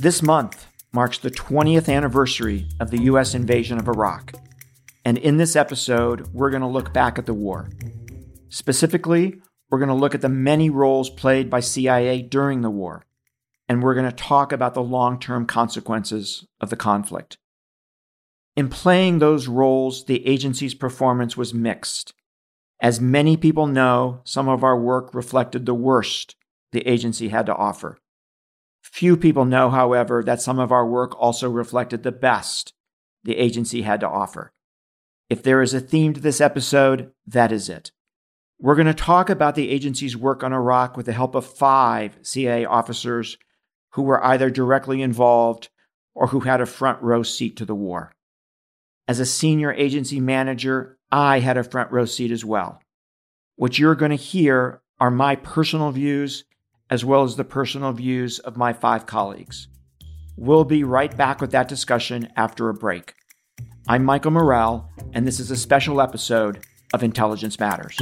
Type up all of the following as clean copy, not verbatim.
This month marks the 20th anniversary of the U.S. invasion of Iraq. And in this episode, we're going to look back at the war. Specifically, we're going to look at the many roles played by CIA during the war. And we're going to talk about the long-term consequences of the conflict. In playing those roles, the agency's performance was mixed. As many people know, some of our work reflected the worst the agency had to offer. Few people know, however, that some of our work also reflected the best the agency had to offer. If there is a theme to this episode, that is it. We're going to talk about the agency's work on Iraq with the help of 5 CIA officers who were either directly involved or who had a front row seat to the war. As a senior agency manager, I had a front row seat as well. What you're going to hear are my personal views as well as the personal views of my 5 colleagues. We'll be right back with that discussion after a break. I'm Michael Morell, and this is a special episode of Intelligence Matters.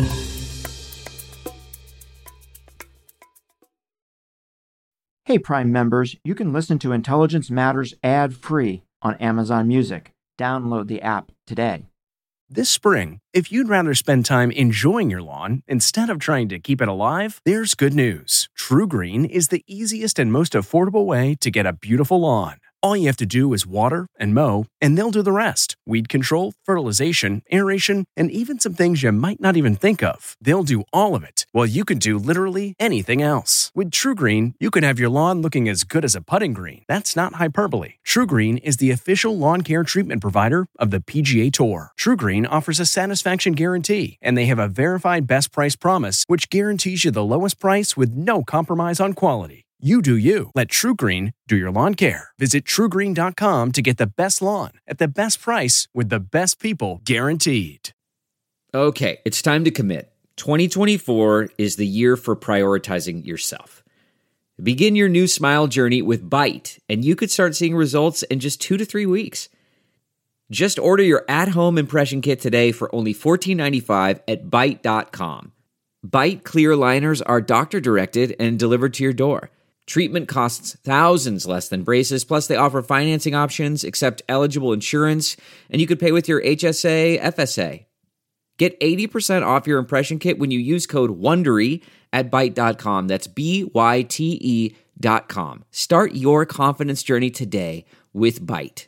Hey, Prime members, you can listen to Intelligence Matters ad-free on Amazon Music. Download the app today. This spring, if you'd rather spend time enjoying your lawn instead of trying to keep it alive, there's good news. TruGreen is the easiest and most affordable way to get a beautiful lawn. All you have to do is water and mow, and they'll do the rest. Weed control, fertilization, aeration, and even some things you might not even think of. They'll do all of it, while you can do literally anything else. With TruGreen, you can have your lawn looking as good as a putting green. That's not hyperbole. TruGreen is the official lawn care treatment provider of the PGA Tour. TruGreen offers a satisfaction guarantee, and they have a verified best price promise, which guarantees you the lowest price with no compromise on quality. You do you. Let TruGreen do your lawn care. Visit TruGreen.com to get the best lawn at the best price with the best people guaranteed. Okay, it's time to commit. 2024 is the year for prioritizing yourself. Begin your new smile journey with Byte, and you could start seeing results in just 2 to 3 weeks. Just order your at-home impression kit today for only $14.95 at Byte.com. Byte clear liners are doctor-directed and delivered to your door. Treatment costs thousands less than braces, plus they offer financing options, accept eligible insurance, and you could pay with your HSA, FSA. Get 80% off your impression kit when you use code WONDERY at Byte.com. That's BYTE.com. Start your confidence journey today with Byte.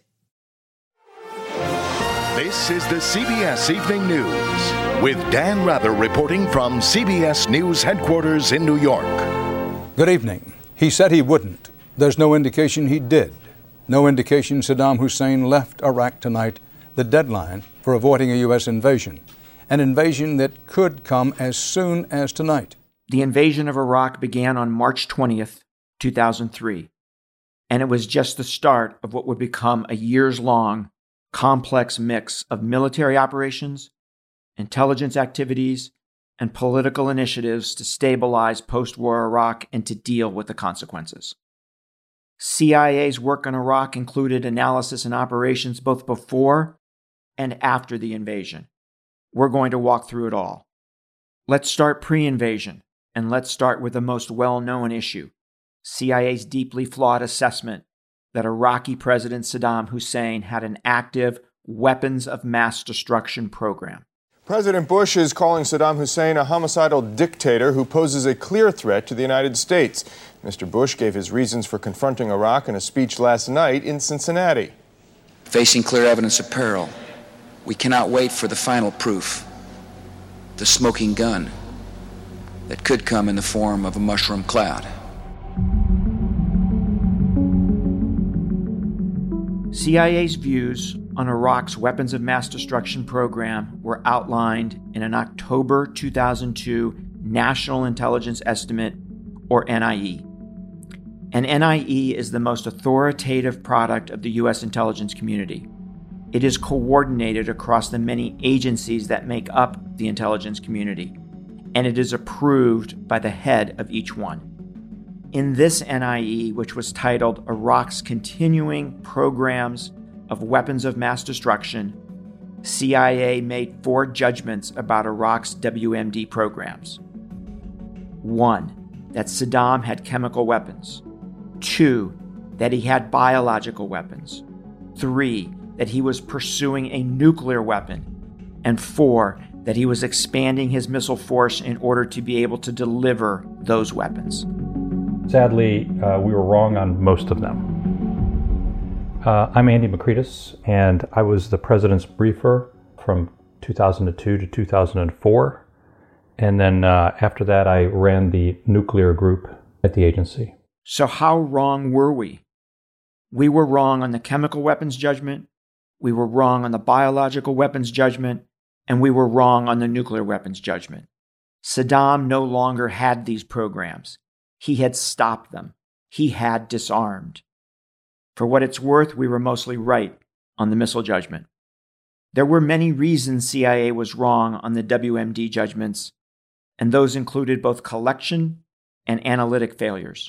This is the CBS Evening News with Dan Rather reporting from CBS News headquarters in New York. Good evening. He said he wouldn't. There's no indication he did. No indication Saddam Hussein left Iraq tonight, the deadline for avoiding a U.S. invasion. An invasion that could come as soon as tonight. The invasion of Iraq began on March 20th, 2003. And it was just the start of what would become a years-long, complex mix of military operations, intelligence activities, and political initiatives to stabilize post-war Iraq and to deal with the consequences. CIA's work on Iraq included analysis and operations both before and after the invasion. We're going to walk through it all. Let's start pre-invasion, and let's start with the most well-known issue, CIA's deeply flawed assessment that Iraqi President Saddam Hussein had an active weapons of mass destruction program. President Bush is calling Saddam Hussein a homicidal dictator who poses a clear threat to the United States. Mr. Bush gave his reasons for confronting Iraq in a speech last night in Cincinnati. Facing clear evidence of peril, we cannot wait for the final proof, the smoking gun that could come in the form of a mushroom cloud. CIA's views on Iraq's weapons of mass destruction program were outlined in an October 2002 National Intelligence Estimate, or NIE. And NIE is the most authoritative product of the U.S. intelligence community. It is coordinated across the many agencies that make up the intelligence community, and it is approved by the head of each one. In this NIE, which was titled Iraq's Continuing Programs of Weapons of Mass Destruction, CIA made 4 judgments about Iraq's WMD programs. 1, that Saddam had chemical weapons. 2, that he had biological weapons. 3, that he was pursuing a nuclear weapon. And 4, that he was expanding his missile force in order to be able to deliver those weapons. Sadly, we were wrong on most of them. I'm Andy Makritis, and I was the president's briefer from 2002 to 2004. And then after that, I ran the nuclear group at the agency. So how wrong were we? We were wrong on the chemical weapons judgment, we were wrong on the biological weapons judgment, and we were wrong on the nuclear weapons judgment. Saddam no longer had these programs. He had stopped them. He had disarmed. For what it's worth, we were mostly right on the missile judgment. There were many reasons CIA was wrong on the WMD judgments, and those included both collection and analytic failures.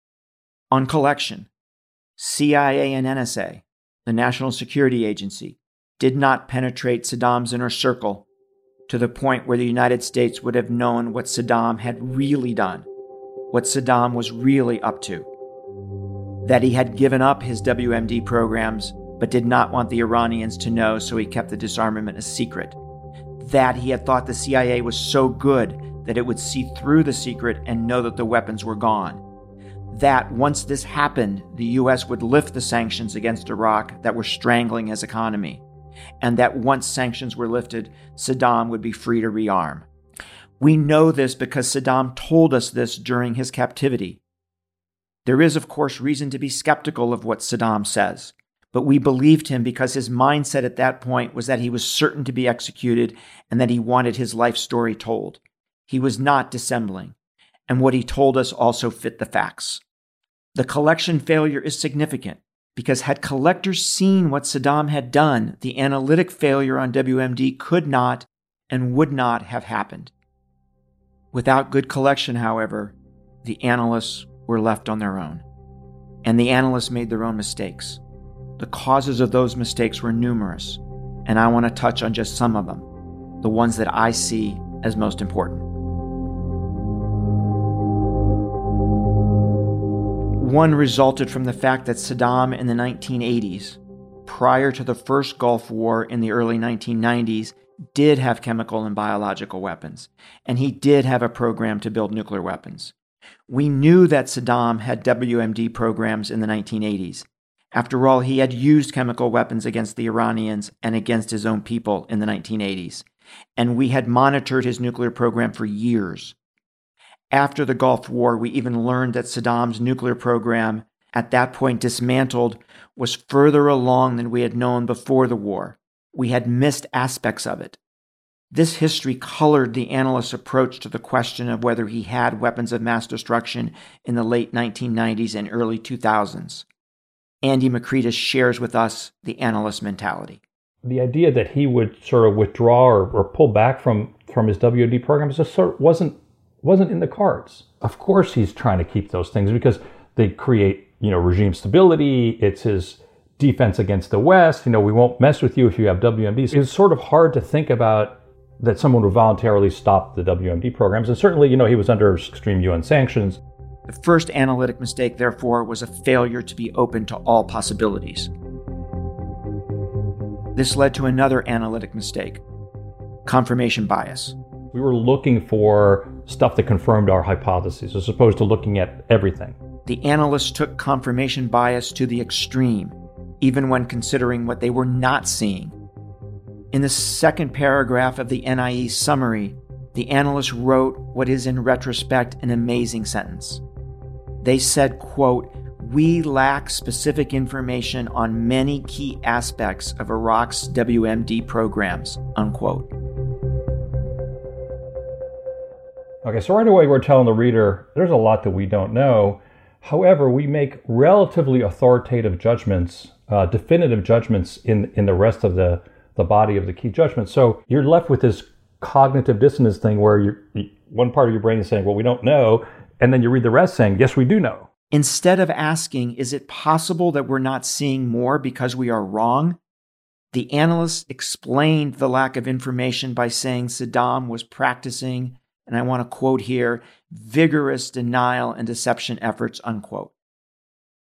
On collection, CIA and NSA, the National Security Agency, did not penetrate Saddam's inner circle to the point where the United States would have known what Saddam had really done, what Saddam was really up to. That he had given up his WMD programs but did not want the Iranians to know, so he kept the disarmament a secret. That he had thought the CIA was so good that it would see through the secret and know that the weapons were gone. That once this happened, the U.S. would lift the sanctions against Iraq that were strangling his economy, and that once sanctions were lifted, Saddam would be free to rearm. We know this because Saddam told us this during his captivity. There is, of course, reason to be skeptical of what Saddam says, but we believed him because his mindset at that point was that he was certain to be executed and that he wanted his life story told. He was not dissembling, and what he told us also fit the facts. The collection failure is significant because had collectors seen what Saddam had done, the analytic failure on WMD could not and would not have happened. Without good collection, however, the analysts were left on their own, and the analysts made their own mistakes. The causes of those mistakes were numerous, and I want to touch on just some of them, the ones that I see as most important. One resulted from the fact that Saddam in the 1980s, prior to the first Gulf War in the early 1990s, did have chemical and biological weapons, and he did have a program to build nuclear weapons. We knew that Saddam had WMD programs in the 1980s. After all, he had used chemical weapons against the Iranians and against his own people in the 1980s, and we had monitored his nuclear program for years. After the Gulf War, we even learned that Saddam's nuclear program, at that point dismantled, was further along than we had known before the war. We had missed aspects of it. This history colored the analyst's approach to the question of whether he had weapons of mass destruction in the late 1990s and early 2000s. Andy Makritis shares with us the analyst mentality. The idea that he would sort of withdraw or pull back from his WMD programs just sort of wasn't in the cards. Of course he's trying to keep those things because they create, regime stability. It's his defense against the West. We won't mess with you if you have WMDs. It's sort of hard to think about that someone would voluntarily stop the WMD programs. And certainly, he was under extreme UN sanctions. The first analytic mistake, therefore, was a failure to be open to all possibilities. This led to another analytic mistake, confirmation bias. We were looking for stuff that confirmed our hypotheses as opposed to looking at everything. The analysts took confirmation bias to the extreme, even when considering what they were not seeing. In the second paragraph of the NIE summary, the analysts wrote what is in retrospect an amazing sentence. They said, quote, "We lack specific information on many key aspects of Iraq's WMD programs," unquote. Okay, so right away we're telling the reader there's a lot that we don't know. However, we make relatively authoritative judgments, definitive judgments in the rest of the body of the key judgments. So you're left with this cognitive dissonance thing where one part of your brain is saying, well, we don't know, and then you read the rest saying, yes, we do know. Instead of asking, is it possible that we're not seeing more because we are wrong? The analysts explained the lack of information by saying Saddam was practicing, and I want to quote here, vigorous denial and deception efforts, unquote.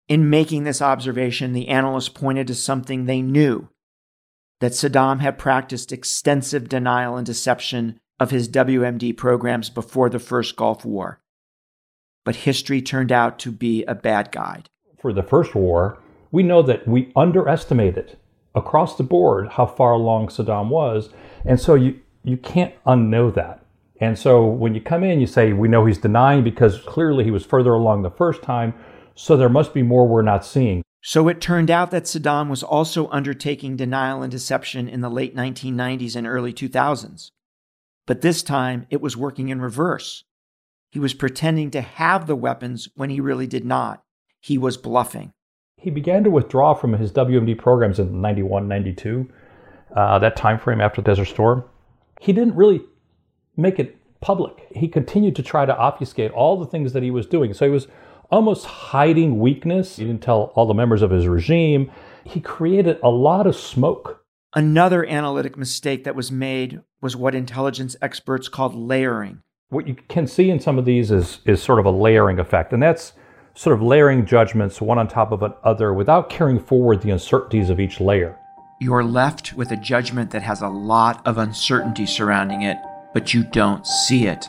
In making this observation, the analysts pointed to something they knew, that Saddam had practiced extensive denial and deception of his WMD programs before the first Gulf War. But history turned out to be a bad guide. For the first war, we know that we underestimated across the board how far along Saddam was, and so you can't unknow that. And so when you come in, you say, we know he's denying because clearly he was further along the first time, so there must be more we're not seeing. So it turned out that Saddam was also undertaking denial and deception in the late 1990s and early 2000s. But this time, it was working in reverse. He was pretending to have the weapons when he really did not. He was bluffing. He began to withdraw from his WMD programs in 91, 92, that time frame after Desert Storm. He didn't really make it public. He continued to try to obfuscate all the things that he was doing. So he was almost hiding weakness. He didn't tell all the members of his regime. He created a lot of smoke. Another analytic mistake that was made was what intelligence experts called layering. What you can see in some of these is sort of a layering effect, and that's sort of layering judgments one on top of another without carrying forward the uncertainties of each layer. You're left with a judgment that has a lot of uncertainty surrounding it, but you don't see it.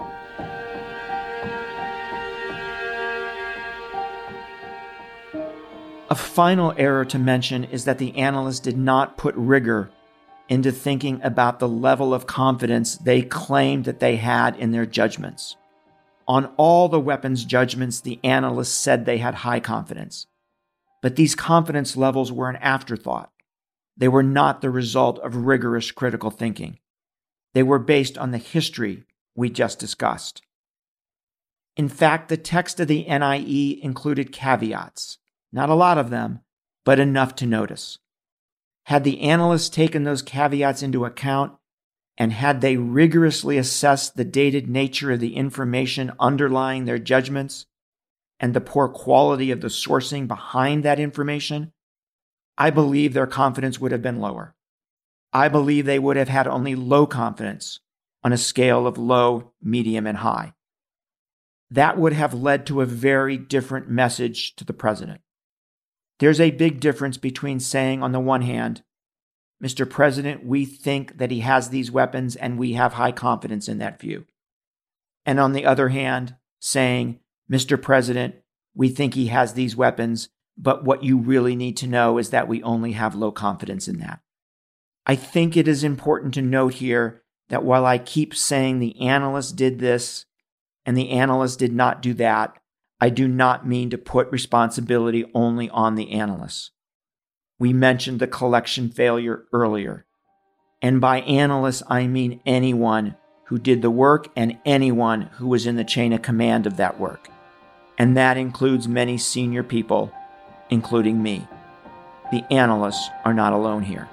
A final error to mention is that the analysts did not put rigor into thinking about the level of confidence they claimed that they had in their judgments. On all the weapons judgments, the analysts said they had high confidence. But these confidence levels were an afterthought. They were not the result of rigorous critical thinking. They were based on the history we just discussed. In fact, the text of the NIE included caveats. Not a lot of them, but enough to notice. Had the analysts taken those caveats into account, and had they rigorously assessed the dated nature of the information underlying their judgments and the poor quality of the sourcing behind that information, I believe their confidence would have been lower. I believe they would have had only low confidence on a scale of low, medium, and high. That would have led to a very different message to the president. There's a big difference between saying, on the one hand, Mr. President, we think that he has these weapons and we have high confidence in that view. And on the other hand, saying, Mr. President, we think he has these weapons, but what you really need to know is that we only have low confidence in that. I think it is important to note here that while I keep saying the analysts did this and the analysts did not do that, I do not mean to put responsibility only on the analysts. We mentioned the collection failure earlier. And by analysts, I mean anyone who did the work and anyone who was in the chain of command of that work. And that includes many senior people, including me. The analysts are not alone here.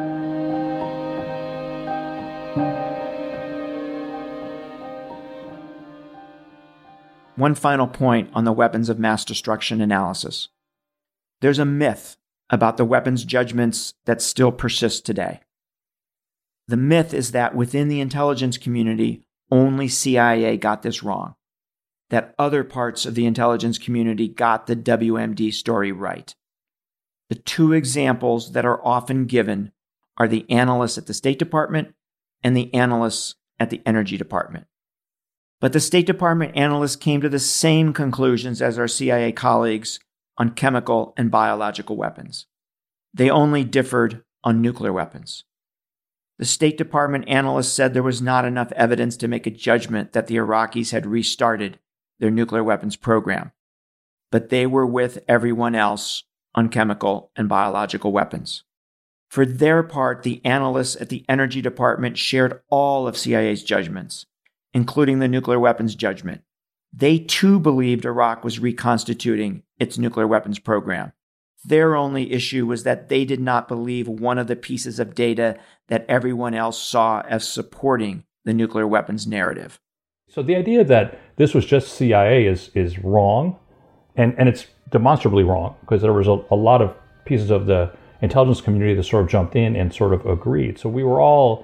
One final point on the weapons of mass destruction analysis. There's a myth about the weapons judgments that still persist today. The myth is that within the intelligence community, only CIA got this wrong, that other parts of the intelligence community got the WMD story right. The two examples that are often given are the analysts at the State Department and the analysts at the Energy Department. But the State Department analysts came to the same conclusions as our CIA colleagues on chemical and biological weapons. They only differed on nuclear weapons. The State Department analysts said there was not enough evidence to make a judgment that the Iraqis had restarted their nuclear weapons program, but they were with everyone else on chemical and biological weapons. For their part, the analysts at the Energy Department shared all of CIA's judgments, including the nuclear weapons judgment. They too believed Iraq was reconstituting its nuclear weapons program. Their only issue was that they did not believe one of the pieces of data that everyone else saw as supporting the nuclear weapons narrative. So the idea that this was just CIA is wrong, and it's demonstrably wrong, because there was a lot of pieces of the intelligence community that sort of jumped in and sort of agreed. So we were all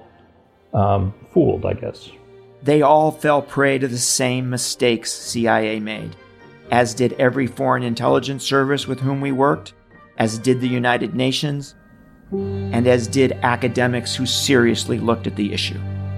fooled, I guess. They all fell prey to the same mistakes CIA made. as did every foreign intelligence service with whom we worked, as did the United Nations, and as did academics who seriously looked at the issue.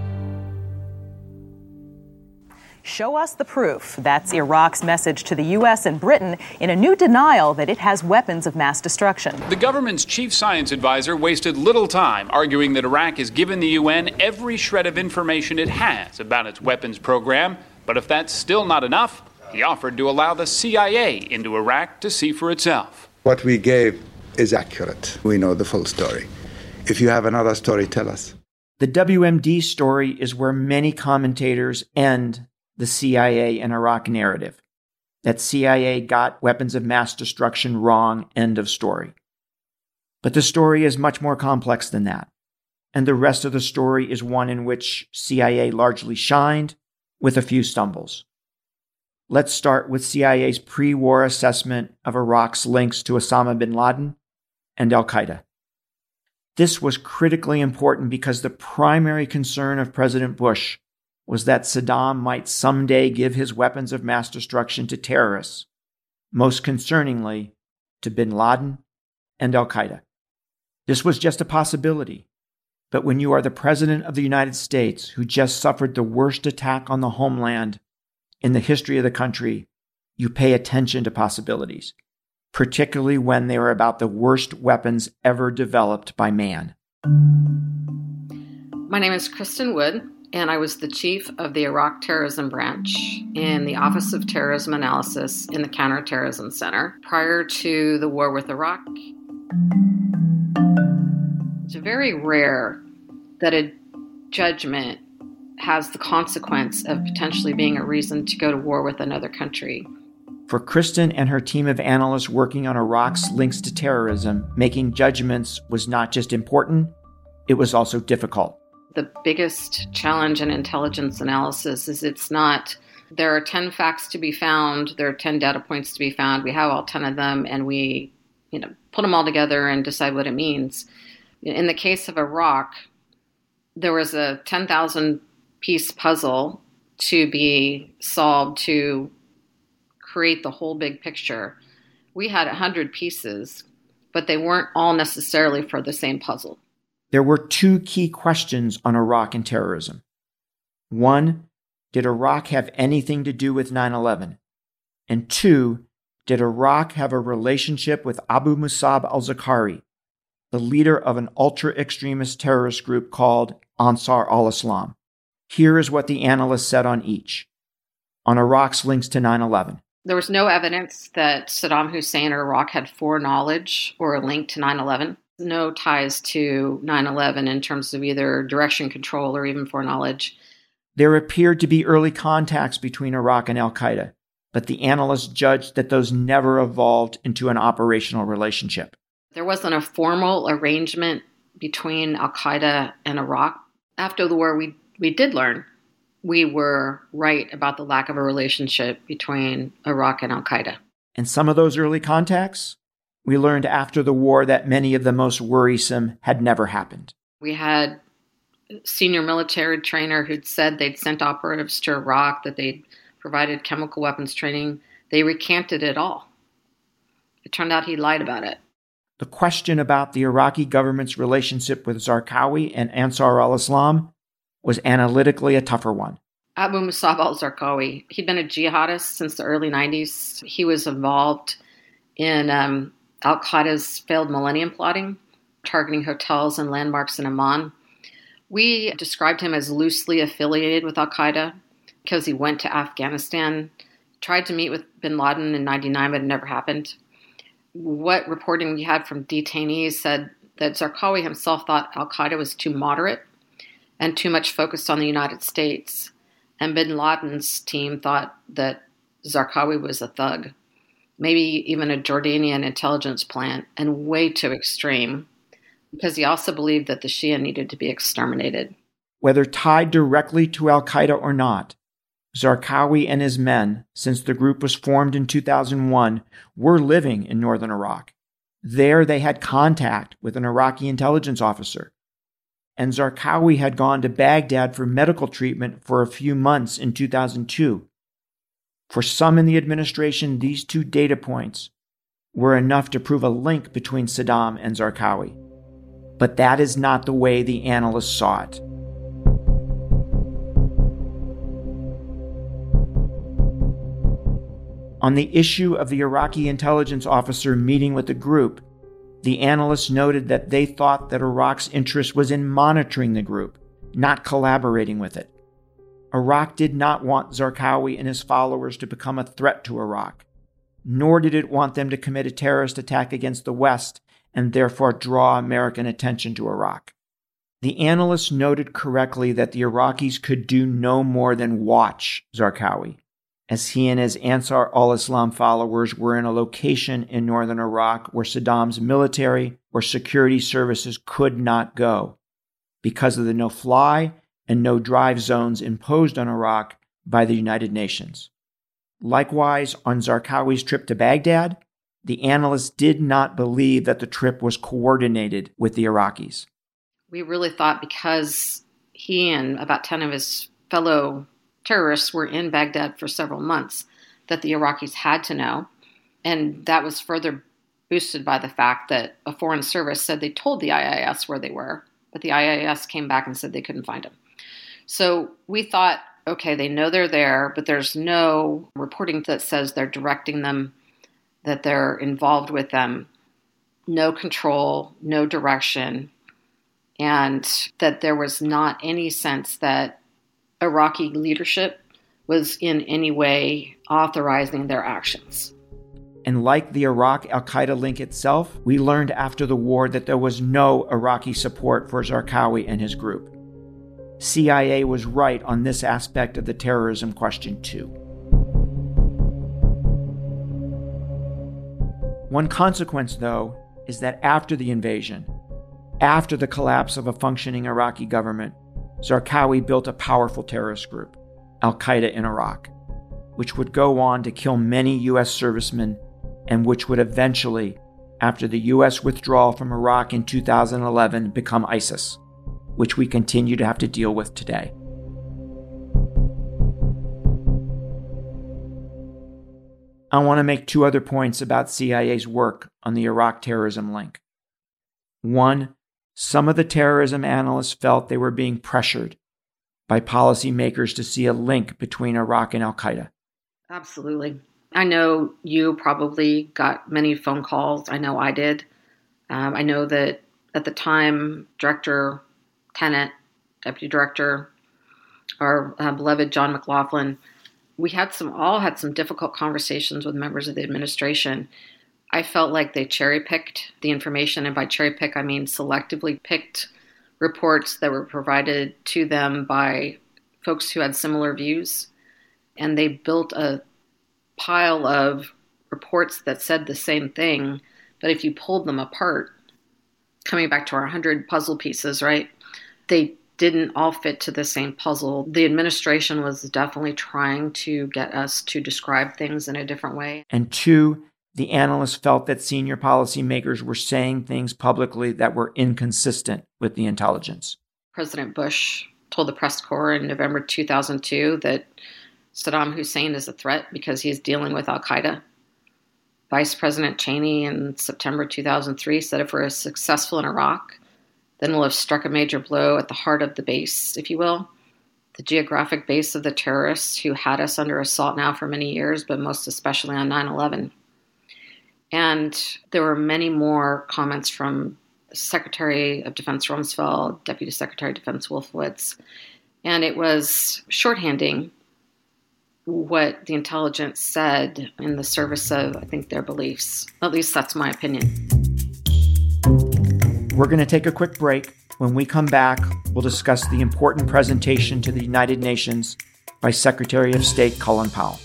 Show us the proof. That's Iraq's message to the U.S. and Britain in a new denial that it has weapons of mass destruction. The government's chief science advisor wasted little time arguing that Iraq has given the UN every shred of information it has about its weapons program. But if that's still not enough, he offered to allow the CIA into Iraq to see for itself. What we gave is accurate. We know the full story. If you have another story, tell us. The WMD story is where many commentators end the CIA and Iraq narrative. That CIA got weapons of mass destruction wrong, end of story. But the story is much more complex than that. And the rest of the story is one in which CIA largely shined, with a few stumbles. Let's start with CIA's pre-war assessment of Iraq's links to Osama bin Laden and al-Qaeda. This was critically important because the primary concern of President Bush was that Saddam might someday give his weapons of mass destruction to terrorists, most concerningly to bin Laden and al-Qaeda. This was just a possibility, but when you are the President of the United States who just suffered the worst attack on the homeland in the history of the country, you pay attention to possibilities, particularly when they are about the worst weapons ever developed by man. My name is Kristen Wood, and I was the chief of the Iraq Terrorism Branch in the Office of Terrorism Analysis in the Counterterrorism Center prior to the war with Iraq. It's very rare that a judgment has the consequence of potentially being a reason to go to war with another country. For Kristen and her team of analysts working on Iraq's links to terrorism, making judgments was not just important, it was also difficult. The biggest challenge in intelligence analysis is there are 10 facts to be found, there are 10 data points to be found, we have all 10 of them, and we put them all together and decide what it means. In the case of Iraq, there was a 10,000-piece puzzle to be solved to create the whole big picture. We had 100 pieces, but they weren't all necessarily for the same puzzle. There were two key questions on Iraq and terrorism. One, did Iraq have anything to do with 9/11? And two, did Iraq have a relationship with Abu Musab al-Zarqawi, the leader of an ultra-extremist terrorist group called Ansar al-Islam? Here is what the analysts said on each. On Iraq's links to 9/11. There was no evidence that Saddam Hussein or Iraq had foreknowledge or a link to 9/11. No ties to 9/11 in terms of either direction control or even foreknowledge. There appeared to be early contacts between Iraq and al-Qaeda, but the analysts judged that those never evolved into an operational relationship. There wasn't a formal arrangement between al-Qaeda and Iraq. After the war, we did learn we were right about the lack of a relationship between Iraq and al-Qaeda. And some of those early contacts, we learned after the war that many of the most worrisome had never happened. We had a senior military trainer who'd said they'd sent operatives to Iraq, that they'd provided chemical weapons training. They recanted it all. It turned out he lied about it. The question about the Iraqi government's relationship with Zarqawi and Ansar al-Islam was analytically a tougher one. Abu Musab al-Zarqawi, he'd been a jihadist since the early 90s. He was involved in al-Qaeda's failed millennium plotting, targeting hotels and landmarks in Amman. We described him as loosely affiliated with al-Qaeda because he went to Afghanistan, tried to meet with bin Laden in 1999, but it never happened. What reporting we had from detainees said that Zarqawi himself thought al-Qaeda was too moderate and too much focused on the United States. And bin Laden's team thought that Zarqawi was a thug, maybe even a Jordanian intelligence plant, and way too extreme, because he also believed that the Shia needed to be exterminated. Whether tied directly to al-Qaeda or not, Zarqawi and his men, since the group was formed in 2001, were living in northern Iraq. There they had contact with an Iraqi intelligence officer. And Zarqawi had gone to Baghdad for medical treatment for a few months in 2002. For some in the administration, these two data points were enough to prove a link between Saddam and Zarqawi. But that is not the way the analysts saw it. On the issue of the Iraqi intelligence officer meeting with the group, the analysts noted that they thought that Iraq's interest was in monitoring the group, not collaborating with it. Iraq did not want Zarqawi and his followers to become a threat to Iraq, nor did it want them to commit a terrorist attack against the West and therefore draw American attention to Iraq. The analysts noted correctly that the Iraqis could do no more than watch Zarqawi, as he and his Ansar al-Islam followers were in a location in northern Iraq where Saddam's military or security services could not go because of the no-fly and no-drive zones imposed on Iraq by the United Nations. Likewise, on Zarqawi's trip to Baghdad, the analysts did not believe that the trip was coordinated with the Iraqis. We really thought because he and about 10 of his fellow terrorists were in Baghdad for several months that the Iraqis had to know. And that was further boosted by the fact that a foreign service said they told the IIS where they were, but the IIS came back and said they couldn't find them. So we thought, okay, they know they're there, but there's no reporting that says they're directing them, that they're involved with them, no control, no direction, and that there was not any sense that Iraqi leadership was in any way authorizing their actions. And like the Iraq al-Qaeda link itself, we learned after the war that there was no Iraqi support for Zarqawi and his group. CIA was right on this aspect of the terrorism question too. One consequence, though, is that after the invasion, after the collapse of a functioning Iraqi government, Zarqawi built a powerful terrorist group, al-Qaeda in Iraq, which would go on to kill many U.S. servicemen and which would eventually, after the U.S. withdrawal from Iraq in 2011, become ISIS, which we continue to have to deal with today. I want to make two other points about CIA's work on the Iraq terrorism link. One, some of the terrorism analysts felt they were being pressured by policymakers to see a link between Iraq and al-Qaeda. Absolutely. I know you probably got many phone calls. I know I did. I know that at the time, Director Tenet, Deputy Director, our beloved John McLaughlin, we all had some difficult conversations with members of the administration. I felt like they cherry-picked the information, and by cherry-pick, I mean selectively picked reports that were provided to them by folks who had similar views, and they built a pile of reports that said the same thing, but if you pulled them apart, coming back to our 100 puzzle pieces, right, they didn't all fit to the same puzzle. The administration was definitely trying to get us to describe things in a different way. And two, the analysts felt that senior policymakers were saying things publicly that were inconsistent with the intelligence. President Bush told the press corps in November 2002 that Saddam Hussein is a threat because he's dealing with al-Qaeda. Vice President Cheney in September 2003 said if we're successful in Iraq, then we'll have struck a major blow at the heart of the base, if you will, the geographic base of the terrorists who had us under assault now for many years, but most especially on 9/11. And there were many more comments from Secretary of Defense Rumsfeld, Deputy Secretary of Defense Wolfowitz, and it was shorthanding what the intelligence said in the service of, I think, their beliefs. At least that's my opinion. We're going to take a quick break. When we come back, we'll discuss the important presentation to the United Nations by Secretary of State Colin Powell.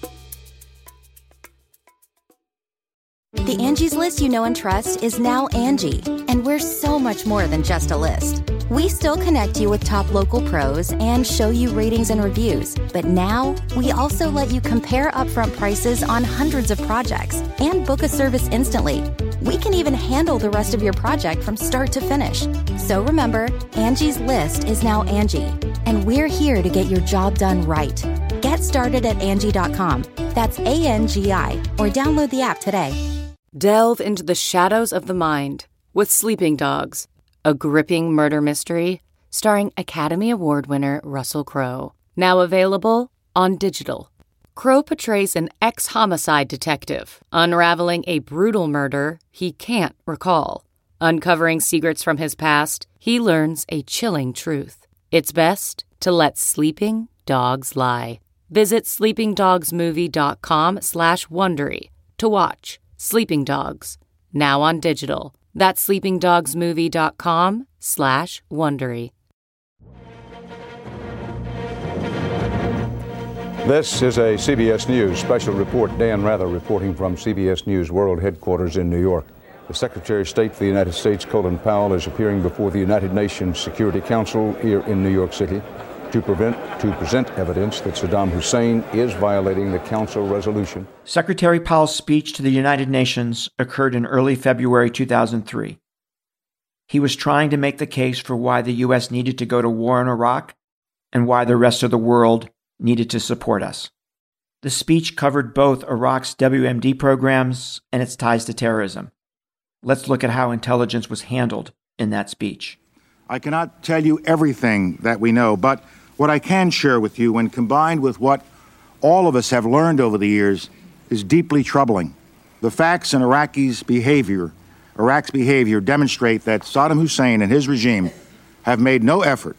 The Angie's List you know and trust is now Angie, and we're so much more than just a list. We still connect you with top local pros and show you ratings and reviews, but now we also let you compare upfront prices on hundreds of projects and book a service instantly. We can even handle the rest of your project from start to finish. So remember, Angie's List is now Angie, and we're here to get your job done right. Get started at Angie.com. That's ANGI, or download the app today. Delve into the shadows of the mind with Sleeping Dogs, a gripping murder mystery starring Academy Award winner Russell Crowe. Now available on digital. Crowe portrays an ex-homicide detective unraveling a brutal murder he can't recall. Uncovering secrets from his past, he learns a chilling truth. It's best to let sleeping dogs lie. Visit sleepingdogsmovie.com/Wondery to watch Sleeping Dogs, now on digital. That's sleepingdogsmovie.com/Wondery. This is a CBS News special report. Dan Rather reporting from CBS News World Headquarters in New York. The Secretary of State for the United States, Colin Powell, is appearing before the United Nations Security Council here in New York City to present evidence that Saddam Hussein is violating the Council resolution. Secretary Powell's speech to the United Nations occurred in early February 2003. He was trying to make the case for why the U.S. needed to go to war in Iraq and why the rest of the world needed to support us. The speech covered both Iraq's WMD programs and its ties to terrorism. Let's look at how intelligence was handled in that speech. I cannot tell you everything that we know, but what I can share with you, when combined with what all of us have learned over the years, is deeply troubling. The facts in Iraq's behavior demonstrate that Saddam Hussein and his regime have made no effort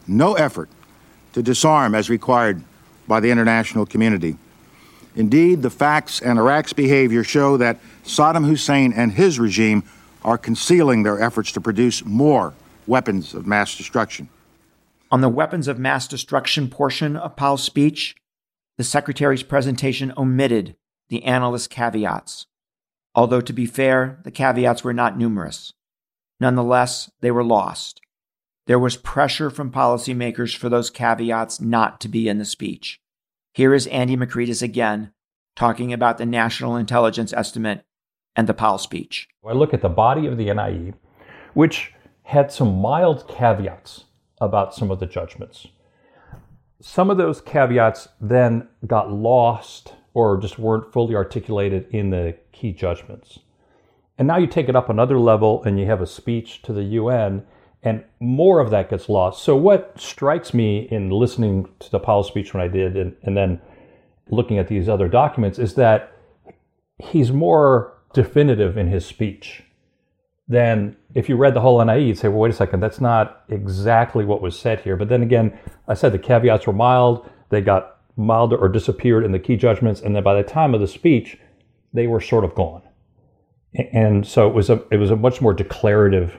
to disarm as required by the international community. Indeed, the facts and Iraq's behavior show that Saddam Hussein and his regime are concealing their efforts to produce more weapons of mass destruction. On the weapons of mass destruction portion of Powell's speech, the Secretary's presentation omitted the analyst's caveats. Although, to be fair, the caveats were not numerous. Nonetheless, they were lost. There was pressure from policymakers for those caveats not to be in the speech. Here is Andy Makritis again, talking about the National Intelligence Estimate and the Powell speech. I look at the body of the NIE, which had some mild caveats about some of the judgments. Some of those caveats then got lost or just weren't fully articulated in the key judgments. And now you take it up another level and you have a speech to the UN, and more of that gets lost. So what strikes me in listening to the Powell speech when I did, and then looking at these other documents, is that he's more definitive in his speech than if you read the whole NIE, you'd say, well, wait a second, that's not exactly what was said here. But then again, I said the caveats were mild, they got milder or disappeared in the key judgments, and then by the time of the speech, they were sort of gone. And so it was a much more declarative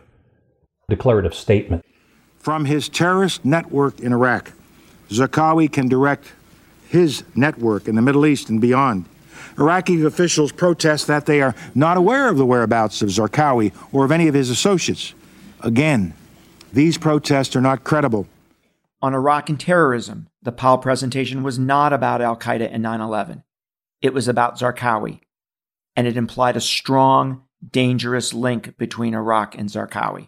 statement. From his terrorist network in Iraq, Zarqawi can direct his network in the Middle East and beyond. Iraqi officials protest that they are not aware of the whereabouts of Zarqawi or of any of his associates. Again, these protests are not credible. On Iraq and terrorism, the Powell presentation was not about al-Qaeda and 9/11. It was about Zarqawi, and it implied a strong, dangerous link between Iraq and Zarqawi.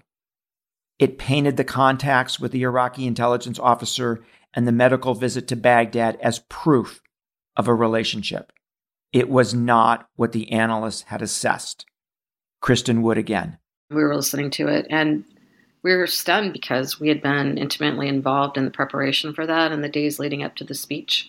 It painted the contacts with the Iraqi intelligence officer and the medical visit to Baghdad as proof of a relationship. It was not what the analysts had assessed. Kristen Wood again. We were listening to it, and we were stunned because we had been intimately involved in the preparation for that in the days leading up to the speech.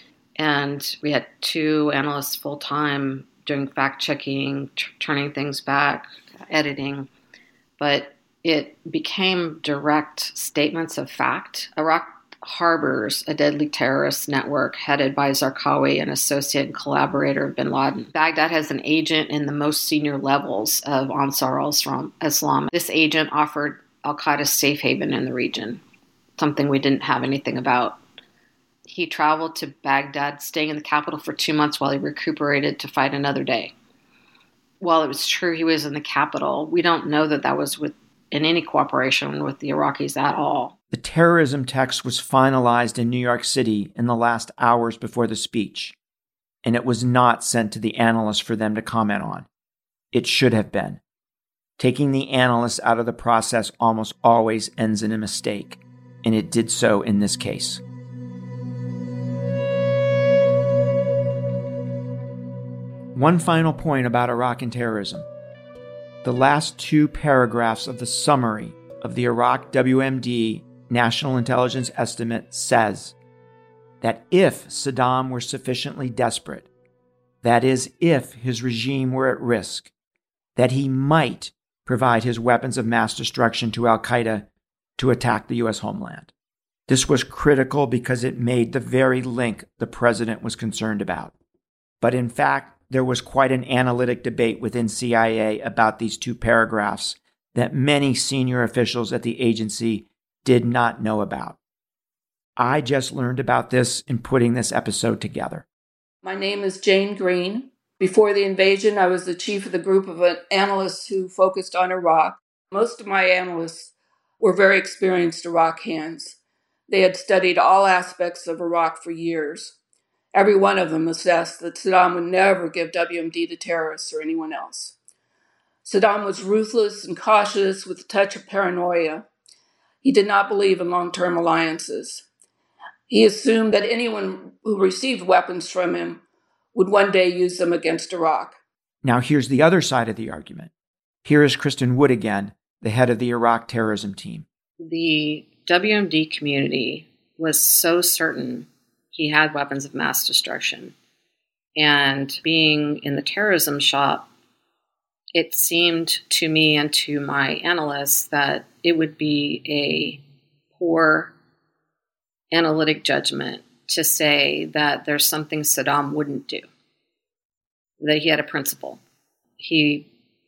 And we had two analysts full-time doing fact-checking, turning things back, editing. But it became direct statements of fact. Iraq harbors a deadly terrorist network headed by Zarqawi, an associate and collaborator of bin Laden. Baghdad has an agent in the most senior levels of Ansar al-Islam. This agent offered al-Qaeda safe haven in the region, something we didn't have anything about. He traveled to Baghdad, staying in the capital for 2 months while he recuperated to fight another day. While it was true he was in the capital, we don't know that that was in any cooperation with the Iraqis at all. The terrorism text was finalized in New York City in the last hours before the speech, and it was not sent to the analysts for them to comment on. It should have been. Taking the analysts out of the process almost always ends in a mistake, and it did so in this case. One final point about Iraq and terrorism. The last 2 paragraphs of the summary of the Iraq WMD National Intelligence Estimate says that if Saddam were sufficiently desperate, that is, if his regime were at risk, that he might provide his weapons of mass destruction to al-Qaeda to attack the U.S. homeland. This was critical because it made the very link the president was concerned about. But in fact, there was quite an analytic debate within CIA about these 2 paragraphs that many senior officials at the agency did not know about. I just learned about this in putting this episode together. My name is Jane Green. Before the invasion, I was the chief of the group of analysts who focused on Iraq. Most of my analysts were very experienced Iraq hands. They had studied all aspects of Iraq for years. Every one of them assessed that Saddam would never give WMD to terrorists or anyone else. Saddam was ruthless and cautious with a touch of paranoia. He did not believe in long-term alliances. He assumed that anyone who received weapons from him would one day use them against Iraq. Now here's the other side of the argument. Here is Kristen Wood again, the head of the Iraq terrorism team. The WMD community was so certain he had weapons of mass destruction. And being in the terrorism shop, it seemed to me and to my analysts that it would be a poor analytic judgment to say that there's something Saddam wouldn't do, that he had a principle. He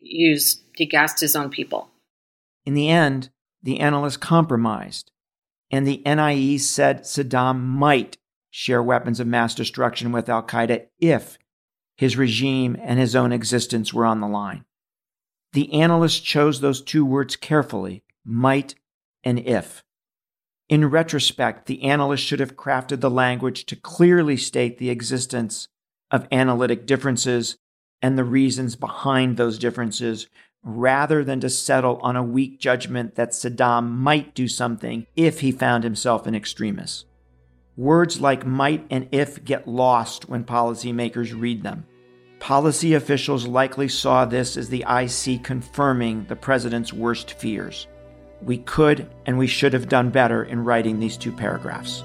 gassed his own people. In the end, the analysts compromised, and the NIE said Saddam might share weapons of mass destruction with al-Qaeda if his regime and his own existence were on the line. The analysts chose those 2 words carefully, might and if. In retrospect, the analysts should have crafted the language to clearly state the existence of analytic differences and the reasons behind those differences, rather than to settle on a weak judgment that Saddam might do something if he found himself an extremist. Words like might and if get lost when policymakers read them. Policy officials likely saw this as the IC confirming the president's worst fears. We could and we should have done better in writing these 2 paragraphs.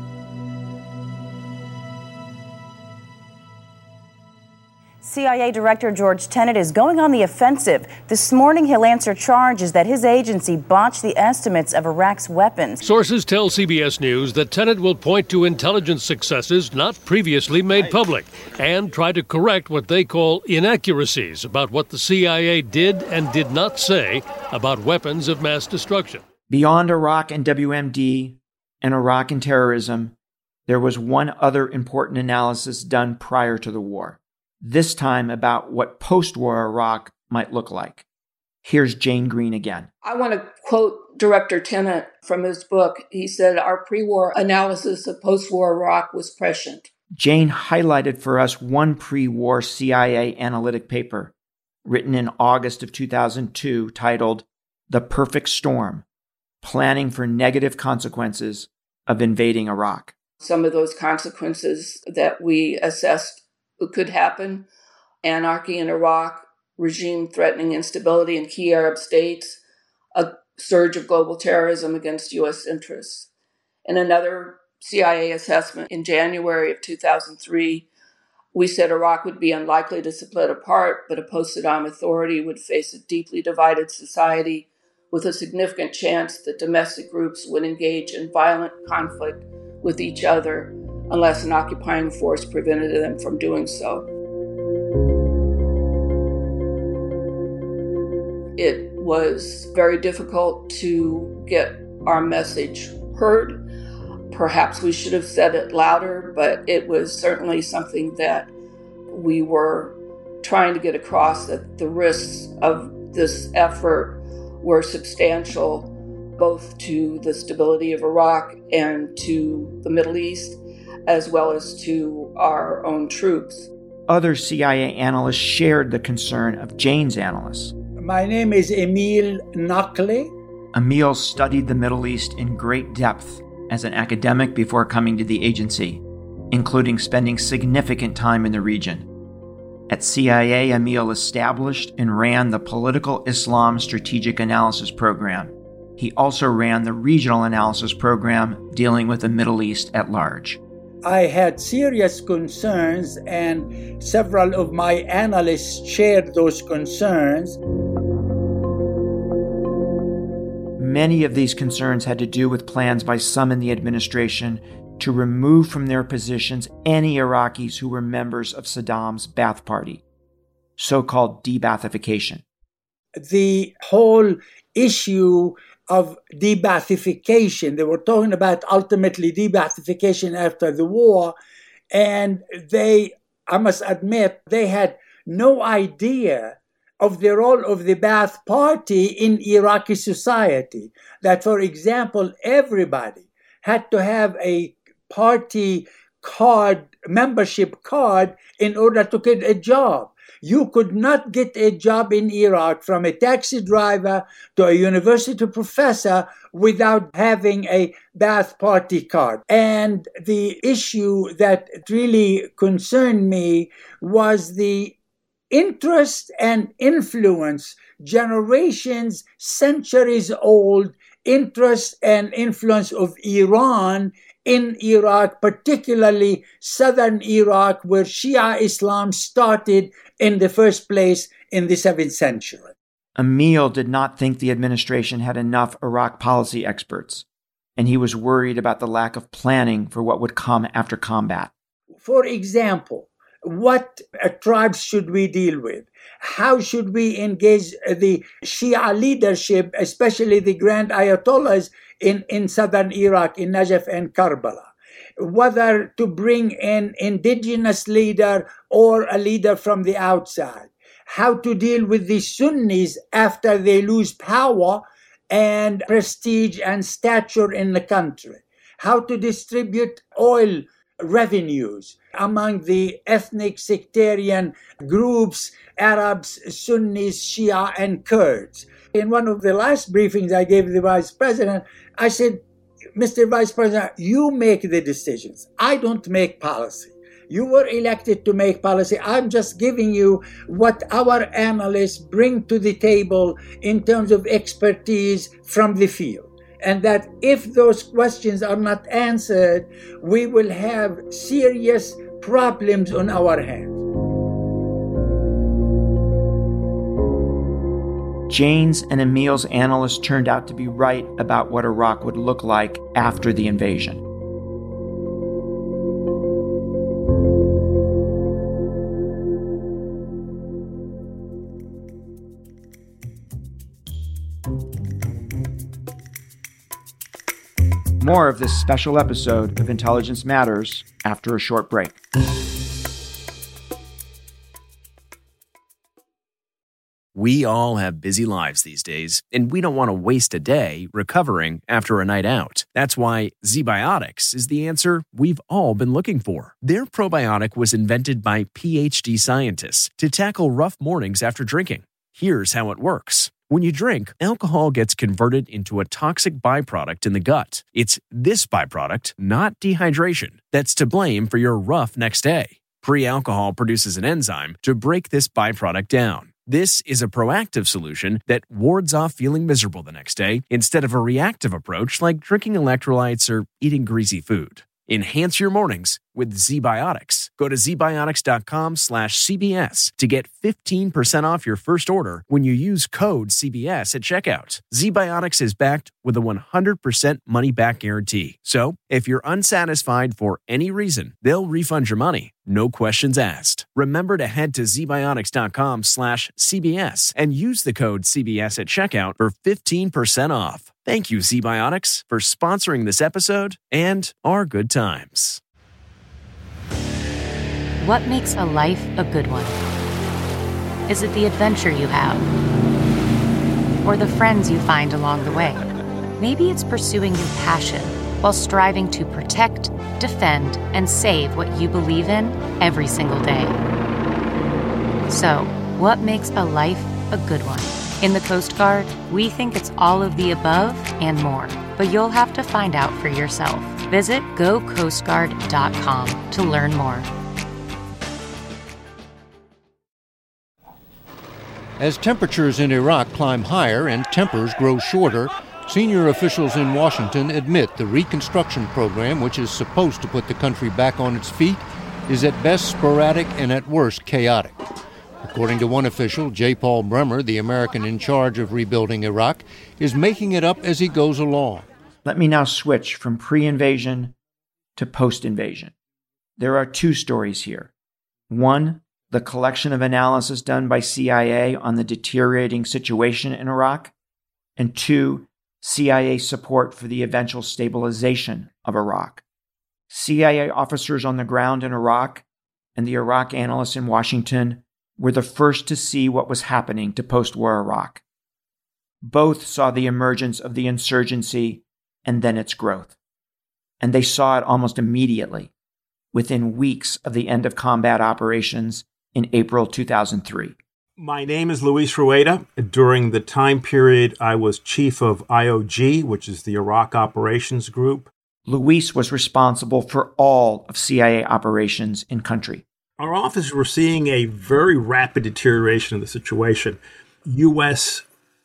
CIA Director George Tenet is going on the offensive. This morning, he'll answer charges that his agency botched the estimates of Iraq's weapons. Sources tell CBS News that Tenet will point to intelligence successes not previously made public and try to correct what they call inaccuracies about what the CIA did and did not say about weapons of mass destruction. Beyond Iraq and WMD and Iraq and terrorism, there was one other important analysis done prior to the war. This time about what post-war Iraq might look like. Here's Jane Green again. I want to quote Director Tenet from his book. He said, "Our pre-war analysis of post-war Iraq was prescient." Jane highlighted for us one pre-war CIA analytic paper written in August of 2002 titled The Perfect Storm, Planning for Negative Consequences of Invading Iraq. Some of those consequences that we assessed could happen: anarchy in Iraq, regime threatening instability in key Arab states, a surge of global terrorism against U.S. interests. In another CIA assessment in January of 2003, we said Iraq would be unlikely to split apart, but a post-Saddam authority would face a deeply divided society with a significant chance that domestic groups would engage in violent conflict with each other unless an occupying force prevented them from doing so. It was very difficult to get our message heard. Perhaps we should have said it louder, but it was certainly something that we were trying to get across, that the risks of this effort were substantial, both to the stability of Iraq and to the Middle East, as well as to our own troops. Other CIA analysts shared the concern of Jane's analysts. My name is Emil Nakle. Emil studied the Middle East in great depth as an academic before coming to the agency, including spending significant time in the region. At CIA, Emil established and ran the Political Islam Strategic Analysis Program. He also ran the Regional Analysis Program dealing with the Middle East at large. I had serious concerns, and several of my analysts shared those concerns. Many of these concerns had to do with plans by some in the administration to remove from their positions any Iraqis who were members of Saddam's Ba'ath Party, so-called de-Baathification. The whole issue of de-Baathification, they were talking about ultimately de-Baathification after the war, and I must admit, they had no idea of the role of the Ba'ath Party in Iraqi society. That, for example, everybody had to have a party card, membership card, in order to get a job. You could not get a job in Iraq, from a taxi driver to a university professor, without having a Ba'ath Party card. And the issue that really concerned me was the interest and influence, generations, centuries old interest and influence of Iran in Iraq, particularly southern Iraq, where Shia Islam started in the first place in the 7th century. Emil did not think the administration had enough Iraq policy experts, and he was worried about the lack of planning for what would come after combat. For example, what tribes should we deal with? How should we engage the Shia leadership, especially the Grand Ayatollahs in southern Iraq, in Najaf and Karbala? Whether to bring in indigenous leader or a leader from the outside? How to deal with the Sunnis after they lose power and prestige and stature in the country? How to distribute oil revenues among the ethnic sectarian groups, Arabs, Sunnis, Shia, and Kurds. In one of the last briefings I gave the Vice President, I said, Mr. Vice President, you make the decisions. I don't make policy. You were elected to make policy. I'm just giving you what our analysts bring to the table in terms of expertise from the field. And that if those questions are not answered, we will have serious problems on our hands. Jane's and Emil's analysts turned out to be right about what Iraq would look like after the invasion. More of this special episode of Intelligence Matters after a short break. We all have busy lives these days, and we don't want to waste a day recovering after a night out. That's why ZBiotics is the answer we've all been looking for. Their probiotic was invented by PhD scientists to tackle rough mornings after drinking. Here's how it works. When you drink, alcohol gets converted into a toxic byproduct in the gut. It's this byproduct, not dehydration, that's to blame for your rough next day. Pre-alcohol produces an enzyme to break this byproduct down. This is a proactive solution that wards off feeling miserable the next day instead of a reactive approach like drinking electrolytes or eating greasy food. Enhance your mornings with ZBiotics. Go to zbiotics.com/CBS to get 15% off your first order when you use code CBS at checkout. ZBiotics is backed with a 100% money-back guarantee. So, if you're unsatisfied for any reason, they'll refund your money. No questions asked. Remember to head to zbiotics.com/CBS and use the code CBS at checkout for 15% off. Thank you, ZBiotics, for sponsoring this episode and our good times. What makes a life a good one? Is it the adventure you have? Or the friends you find along the way? Maybe it's pursuing your passion while striving to protect, defend, and save what you believe in every single day. So, what makes a life a good one? In the Coast Guard, we think it's all of the above and more, but you'll have to find out for yourself. Visit GoCoastGuard.com to learn more. As temperatures in Iraq climb higher and tempers grow shorter, senior officials in Washington admit the reconstruction program, which is supposed to put the country back on its feet, is at best sporadic and at worst chaotic. According to one official, J. Paul Bremer, the American in charge of rebuilding Iraq, is making it up as he goes along. Let me now switch from pre-invasion to post-invasion. There are two stories here. One, the collection of analysis done by CIA on the deteriorating situation in Iraq. And two, CIA support for the eventual stabilization of Iraq. CIA officers on the ground in Iraq and the Iraq analysts in Washington were the first to see what was happening to post-war Iraq. Both saw the emergence of the insurgency and then its growth. And they saw it almost immediately, within weeks of the end of combat operations in April 2003. My name is Luis Rueda. During the time period, I was chief of IOG, which is the Iraq Operations Group. Luis was responsible for all of CIA operations in country. Our officers were seeing a very rapid deterioration of the situation. U.S.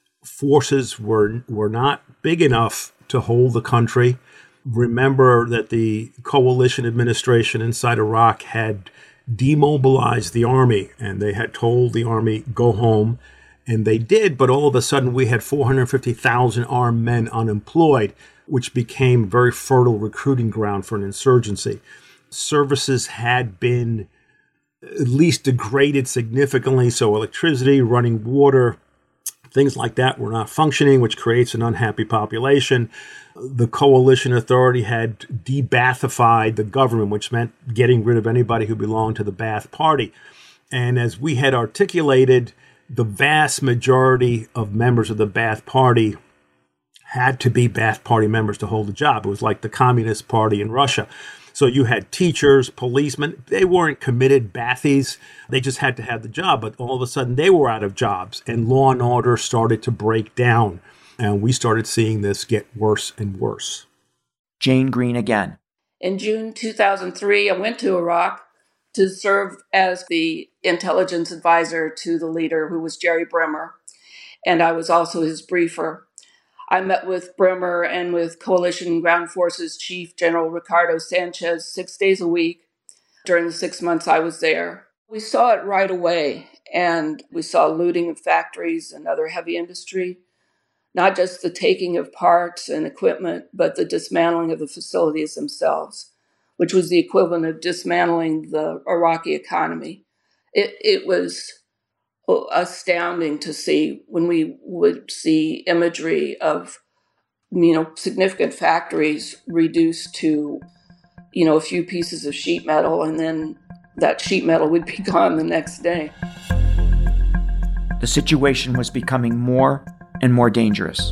forces were not big enough to hold the country. Remember that the coalition administration inside Iraq had demobilized the army, and they had told the army, go home. And they did, but all of a sudden we had 450,000 armed men unemployed, which became a very fertile recruiting ground for an insurgency. Services had been at least degraded significantly, so electricity, running water, things like that were not functioning, which creates an unhappy population. The coalition authority had de-Baathified the government, which meant getting rid of anybody who belonged to the Ba'ath Party. And as we had articulated, the vast majority of members of the Ba'ath Party had to be Ba'ath Party members to hold the job. It was like the Communist Party in Russia. So you had teachers, policemen. They weren't committed Ba'athis. They just had to have the job. But all of a sudden, they were out of jobs, and law and order started to break down. And we started seeing this get worse and worse. Jane Green again. In June 2003, I went to Iraq to serve as the intelligence advisor to the leader, who was Jerry Bremer, and I was also his briefer. I met with Bremer and with Coalition Ground Forces Chief General Ricardo Sanchez 6 days a week during the 6 months I was there. We saw it right away, and we saw looting of factories and other heavy industry, not just the taking of parts and equipment, but the dismantling of the facilities themselves, which was the equivalent of dismantling the Iraqi economy. It was astounding to see when we would see imagery of, significant factories reduced to, a few pieces of sheet metal, and then that sheet metal would be gone the next day. The situation was becoming more and more dangerous.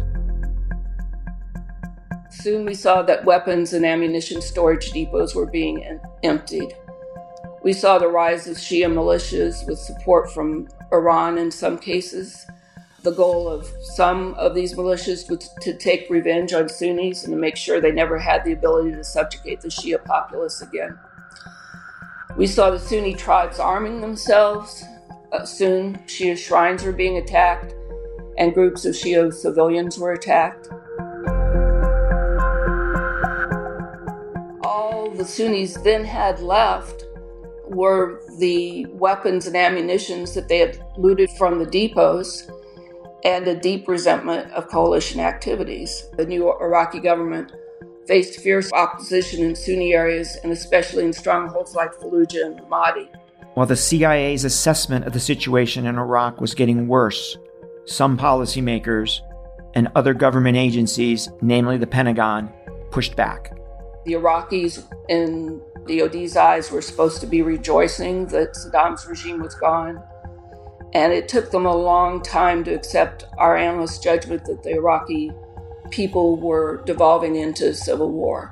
Soon we saw that weapons and ammunition storage depots were being emptied. We saw the rise of Shia militias with support from Iran in some cases. The goal of some of these militias was to take revenge on Sunnis and to make sure they never had the ability to subjugate the Shia populace again. We saw the Sunni tribes arming themselves. Soon, Shia shrines were being attacked, and groups of Shia civilians were attacked. All the Sunnis then had left were the weapons and ammunitions that they had looted from the depots, and a deep resentment of coalition activities. The new Iraqi government faced fierce opposition in Sunni areas, and especially in strongholds like Fallujah and Ramadi. While the CIA's assessment of the situation in Iraq was getting worse, some policymakers and other government agencies, namely the Pentagon, pushed back. The Iraqis, in DOD's eyes, were supposed to be rejoicing that Saddam's regime was gone. And it took them a long time to accept our analysts' judgment that the Iraqi people were devolving into civil war.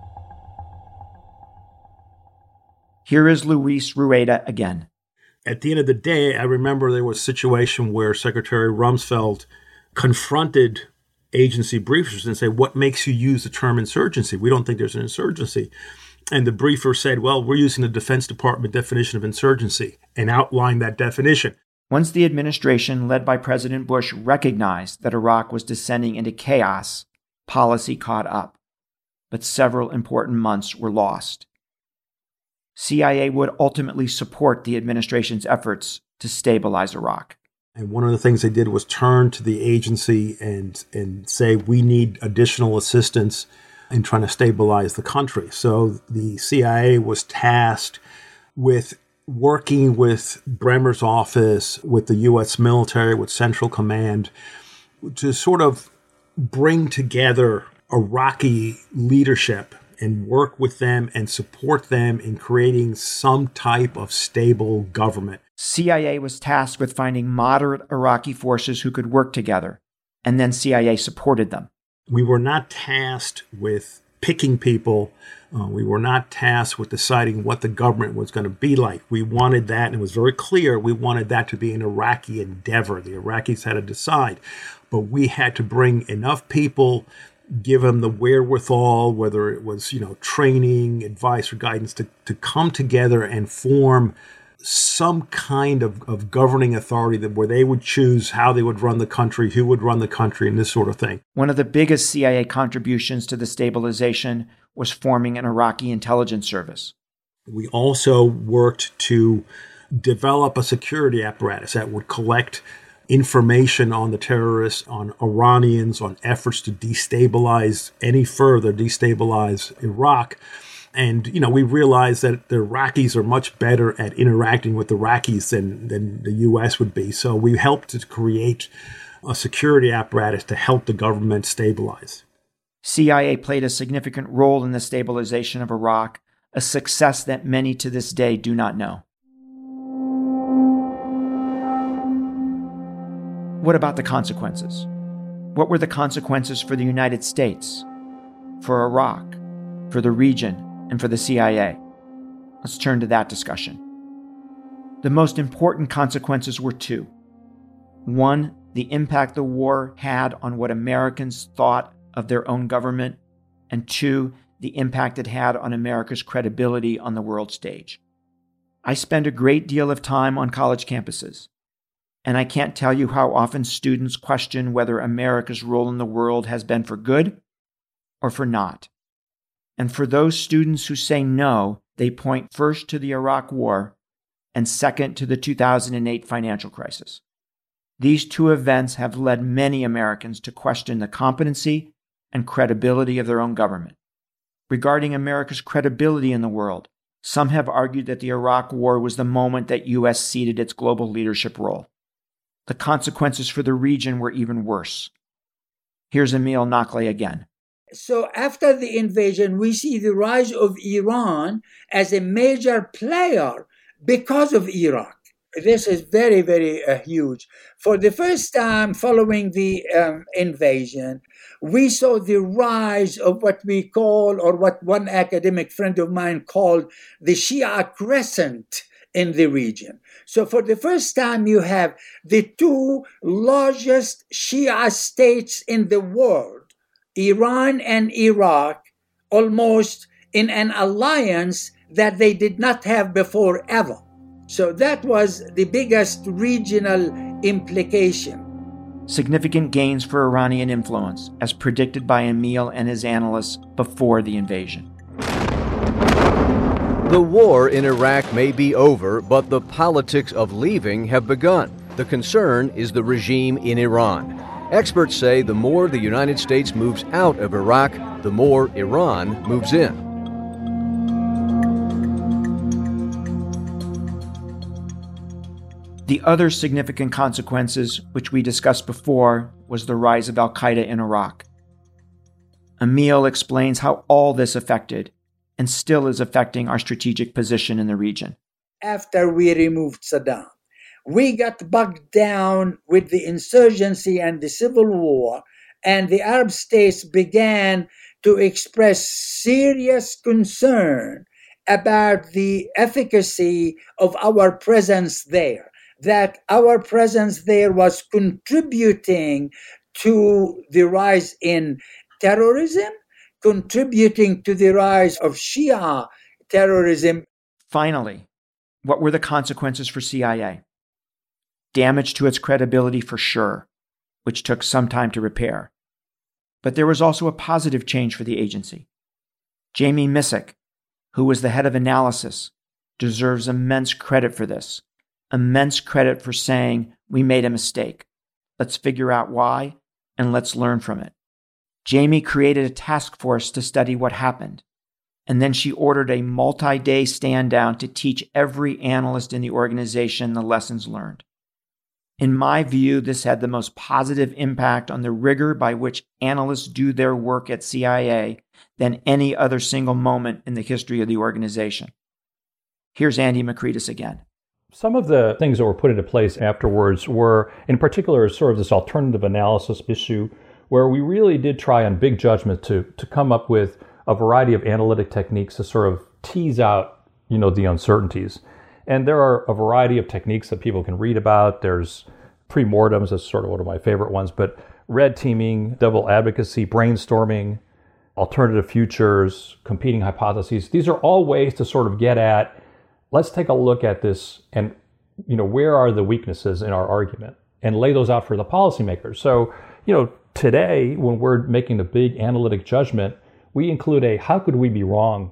Here is Luis Rueda again. At the end of the day, I remember there was a situation where Secretary Rumsfeld confronted agency briefers and said, what makes you use the term insurgency? We don't think there's an insurgency. And the briefer said, well, we're using the Defense Department definition of insurgency, and outlined that definition. Once the administration led by President Bush recognized that Iraq was descending into chaos, policy caught up, but several important months were lost. CIA would ultimately support the administration's efforts to stabilize Iraq. And one of the things they did was turn to the agency and say, we need additional assistance in trying to stabilize the country. So the CIA was tasked with working with Bremer's office, with the U.S. military, with Central Command, to sort of bring together Iraqi leadership and work with them and support them in creating some type of stable government. CIA was tasked with finding moderate Iraqi forces who could work together, and then CIA supported them. We were not tasked with picking people. We were not tasked with deciding what the government was going to be like. We wanted that, and it was very clear, we wanted that to be an Iraqi endeavor. The Iraqis had to decide. But we had to bring enough people, give them the wherewithal, whether it was, training, advice, or guidance, to come together and form some kind of governing authority where they would choose how they would run the country, who would run the country, and this sort of thing. One of the biggest CIA contributions to the stabilization was forming an Iraqi intelligence service. We also worked to develop a security apparatus that would collect information on the terrorists, on Iranians, on efforts to destabilize Iraq. And, we realized that the Iraqis are much better at interacting with Iraqis than the U.S. would be. So we helped to create a security apparatus to help the government stabilize. CIA played a significant role in the stabilization of Iraq, a success that many to this day do not know. What about the consequences? What were the consequences for the United States, for Iraq, for the region, and for the CIA? Let's turn to that discussion. The most important consequences were two. One, the impact the war had on what Americans thought of their own government, and two, the impact it had on America's credibility on the world stage. I spend a great deal of time on college campuses, and I can't tell you how often students question whether America's role in the world has been for good or for naught. And for those students who say no, they point first to the Iraq War and second to the 2008 financial crisis. These two events have led many Americans to question the competency and credibility of their own government. Regarding America's credibility in the world, some have argued that the Iraq War was the moment that U.S. ceded its global leadership role. The consequences for the region were even worse. Here's Emil Nakle again. So after the invasion, we see the rise of Iran as a major player because of Iraq. This is very, very huge. For the first time following the invasion, we saw the rise of what we call, or what one academic friend of mine called, the Shia crescent in the region. So for the first time, you have the two largest Shia states in the world, Iran and Iraq, almost in an alliance that they did not have before ever. So that was the biggest regional implication. Significant gains for Iranian influence, as predicted by Emil and his analysts before the invasion. The war in Iraq may be over, but the politics of leaving have begun. The concern is the regime in Iran. Experts say the more the United States moves out of Iraq, the more Iran moves in. The other significant consequences, which we discussed before, was the rise of al-Qaeda in Iraq. Emil explains how all this affected, and still is affecting, our strategic position in the region. After we removed Saddam, we got bogged down with the insurgency and the civil war, and the Arab states began to express serious concern about the efficacy of our presence there, that our presence there was contributing to the rise in terrorism, contributing to the rise of Shia terrorism. Finally, what were the consequences for CIA? damage to its credibility for sure, which took some time to repair. But there was also a positive change for the agency. Jamie Missick, who was the head of analysis, deserves immense credit for this. Immense credit for saying, we made a mistake. Let's figure out why, and let's learn from it. Jamie created a task force to study what happened, and then she ordered a multi-day stand-down to teach every analyst in the organization the lessons learned. In my view, this had the most positive impact on the rigor by which analysts do their work at CIA than any other single moment in the history of the organization. Here's Andy Makritis again. Some of the things that were put into place afterwards were, in particular, sort of this alternative analysis issue, where we really did try on big judgment to come up with a variety of analytic techniques to sort of tease out, the uncertainties. And there are a variety of techniques that people can read about. There's pre-mortems, that's sort of one of my favorite ones, but red teaming, devil advocacy, brainstorming, alternative futures, competing hypotheses. These are all ways to sort of get at, let's take a look at this and, where are the weaknesses in our argument and lay those out for the policymakers. So, today, when we're making a big analytic judgment, we include a how could we be wrong?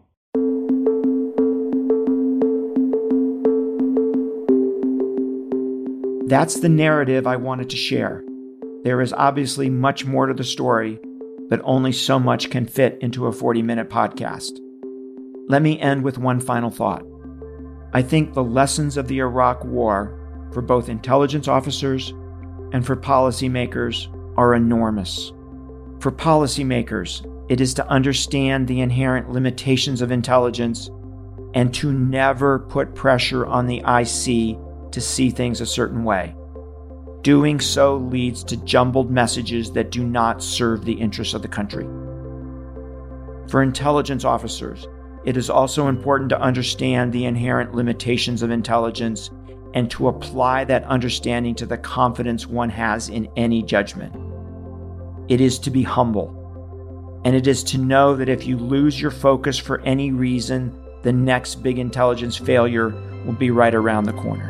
That's the narrative I wanted to share. There is obviously much more to the story, but only so much can fit into a 40-minute podcast. Let me end with one final thought. I think the lessons of the Iraq War for both intelligence officers and for policymakers are enormous. For policymakers, it is to understand the inherent limitations of intelligence and to never put pressure on the IC to see things a certain way. Doing so leads to jumbled messages that do not serve the interests of the country. For intelligence officers, it is also important to understand the inherent limitations of intelligence and to apply that understanding to the confidence one has in any judgment. It is to be humble, and it is to know that if you lose your focus for any reason, the next big intelligence failure will be right around the corner.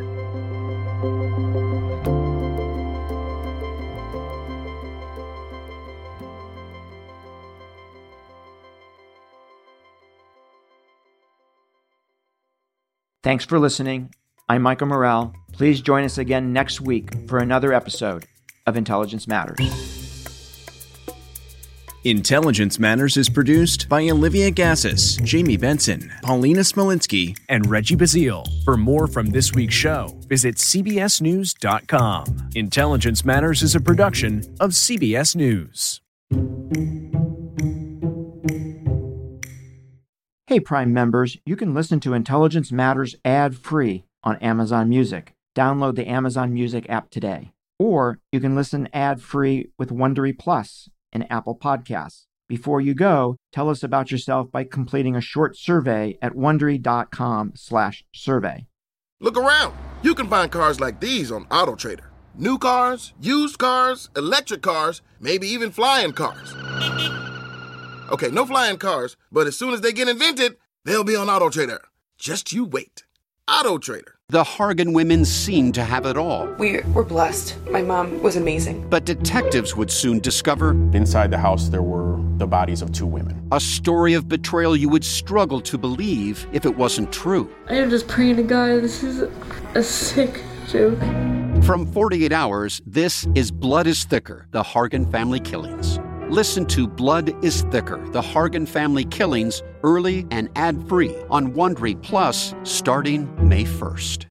Thanks for listening. I'm Michael Morell. Please join us again next week for another episode of Intelligence Matters. Intelligence Matters is produced by Olivia Gassis, Jamie Benson, Paulina Smolinski, and Reggie Bazile. For more from this week's show, visit cbsnews.com. Intelligence Matters is a production of CBS News. Hey, Prime members, you can listen to Intelligence Matters ad-free on Amazon Music. Download the Amazon Music app today. Or you can listen ad-free with Wondery Plus and Apple Podcasts. Before you go, tell us about yourself by completing a short survey at Wondery.com/survey. Look around. You can find cars like these on AutoTrader. New cars, used cars, electric cars, maybe even flying cars. Okay, no flying cars, but as soon as they get invented, they'll be on AutoTrader. Just you wait. AutoTrader. The Hargan women seemed to have it all. We were blessed. My mom was amazing. But detectives would soon discover... Inside the house, there were the bodies of two women. A story of betrayal you would struggle to believe if it wasn't true. I am just praying to God, this is a sick joke. From 48 Hours, this is Blood is Thicker, the Hargan family killings. Listen to Blood is Thicker, the Hargan family killings, early and ad-free on Wondery Plus starting May 1st.